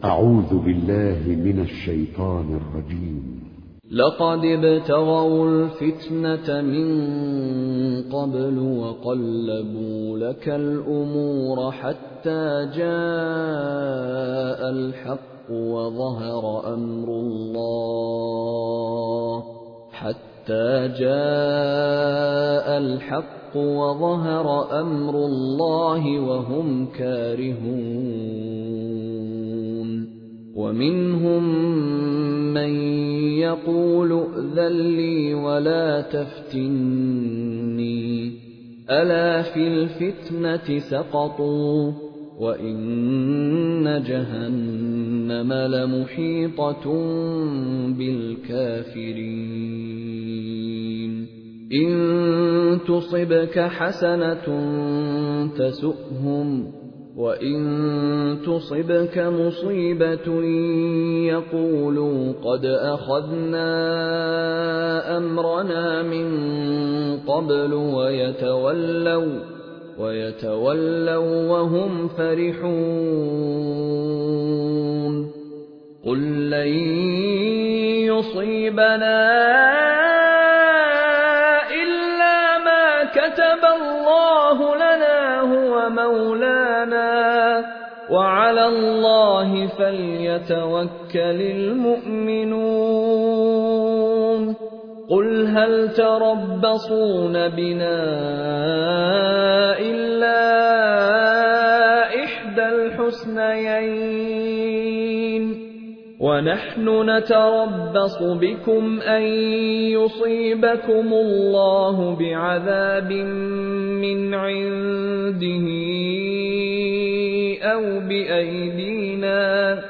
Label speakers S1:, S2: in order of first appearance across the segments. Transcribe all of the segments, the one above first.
S1: أعوذ بالله من الشيطان الرجيم.
S2: لقد ابتغوا الفتنة من قبل وقلبوا لك الأمور حتى جاء الحق وظهر أمر الله وهم كارهون. ومنهم من يقول ائذن لي ولا تفتني ألا في الفتنة سقطوا وإن جهنم لمحيطة بالكافرين. إن تصبك حسنة تسؤهم وإن تصبك مصيبة يقولوا قد أخذنا أمرنا من قبل ويتولوا وهم فرحون. قل لن يصيبنا إلا ما كتب الله لنا هو مولانا وعلى الله فليتوكل المؤمنون. قل هل تربصون بنا إلا إحدى الحسنيين ونحن نتربص بكم أن يصيبكم الله بعذاب من عنده أو بأيدينا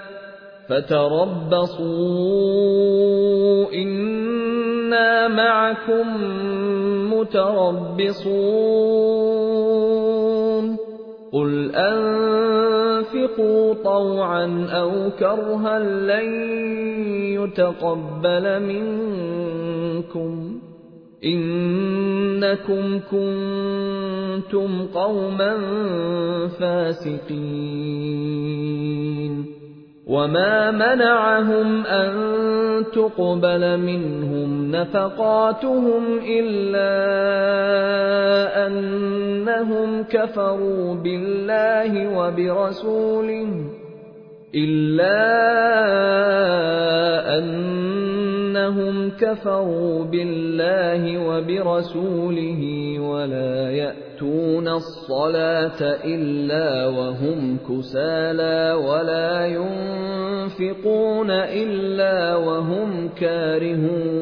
S2: فتربصوا إنا معكم متربصون. قل أنفقوا طوعا أو كرها لن يتقبل منكم إنكم كنتم قوما فاسقين. وما منعهم أن تقبل منهم نفقاتهم إلا أنهم كفروا بالله وبرسوله ولا يأتون الصلاة إلا وهم كسالى ولا ينفقون إلا وهم كارهون.